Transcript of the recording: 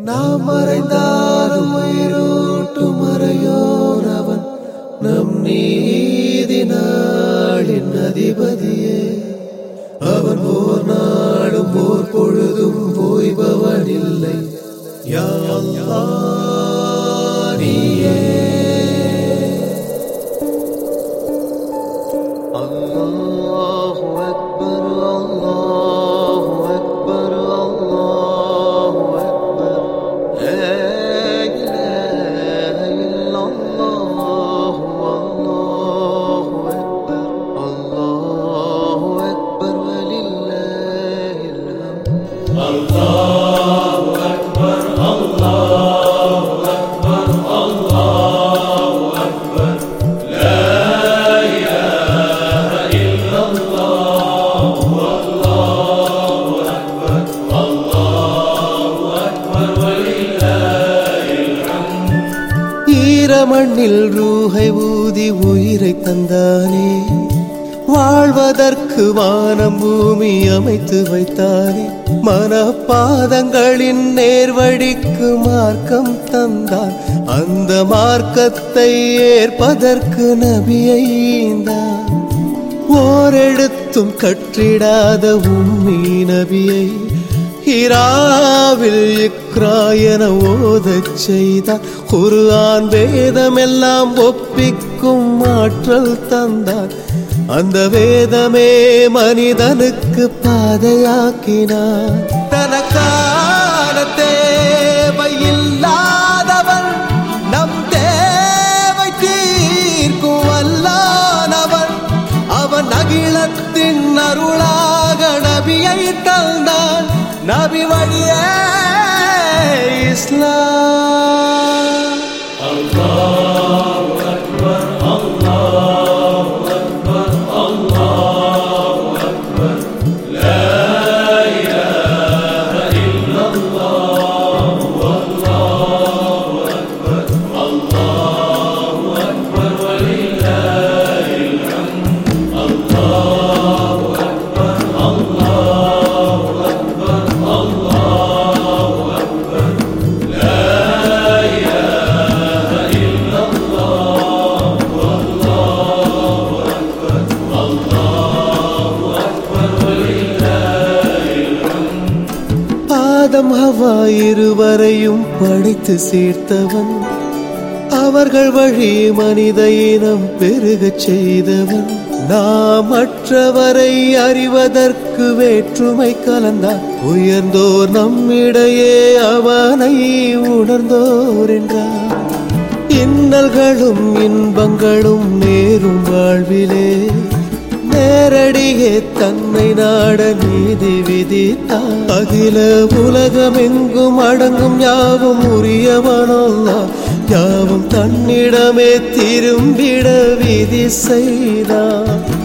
நாம் மறைந்தாலும் உயிரோட்டும் மறையோன் அவன் நம் நீதி நாளின் அதிபதியே. அவன் ஓர் நாளும் ஓர் பொழுதும் ஓய்பவன் இல்லை. யா அல்லாஹ் நீயே. அல்லாஹு அக்பர் அல்லாஹு அக்பர் அல்லாஹு அக்பர். லா இலாஹ இல்லல்லாஹு அல்லாஹு அக்பர் அல்லாஹு அக்பர் வலில்லாஹில் ஹம்த். அல்லாஹு அக்பர் அல்லாஹு அக்பர் அல்லாஹு அக்பர். லா இலாஹ இல்லல்லாஹு அல்லாஹு அக்பர் அல்லாஹு அக்பர் வலில்லாஹில் ஹம்த். ஈரமண்ணில் ரூஹை ஊதி உயிரை தந்தானே, வாழ்வதற்கு வானம் பூமி அமைத்து வைத்தானே. மனப்பாதங்களின் நேர்வழிக்கு மார்க்கம் தந்தான், அந்த மார்க்கத்தை ஏற்பதற்கு நபியை ஈந்தான். ஓரெழுத்தும் கற்றிடாத உம்மி நபியை ஹிராவில் இக்ரா என ஓதச் செய்தார். குர்ஆன் வேதமெல்லாம் ஒப்பிக்கும் ஆற்றல் தந்தார். அந்த வேதமே மனிதனுக்கு பாதையாக்கினார். தனக்கான தேவையில்லாதவன் நம் தேவை தீர்க்கும் வல்லானவன். அவன் அகிலத்தின் அருளாக நபியை தந்தான். நபி வழியே இஸ்லாம். அல்லாஹு அக்பர் அல்லாஹு அக்பர் அல்லாஹு அக்பர். லா இலாஹ இல்லல்லாஹு அல்லாஹு அக்பர் அல்லாஹு அக்பர் வலில்லாஹில் ஹம்த். அல்லாஹு அக்பர் அல்லாஹு அக்பர் அல்லாஹு அக்பர். லா இலாஹ இல்லல்லாஹு அல்லாஹு அக்பர் அல்லாஹு அக்பர் வலில்லாஹில் ஹம்த். ஆதம் ஹவ்வா இருவரையும் படைத்து சேர்த்தவன், அவர்கள் வழி மனித இனம் பெருகச் செய்தவன். நாம் மற்றவரை அறிவதற்கு வேற்றுமை கலந்தார். உயர்ந்தோர் நம்மிடையே அவனை உணர்ந்தோர் என்றார். இன்னல்களும் இன்பங்களும் நேரும் வாழ்விலே நேரடியே தன்னை நாட நீதி விதித்தார். அகில உலகமெங்கும் அடங்கும் யாவும் உரியவனல்லாஹ், யாவும் தன்னிடமே திரும்பிட விதி செய்தார்.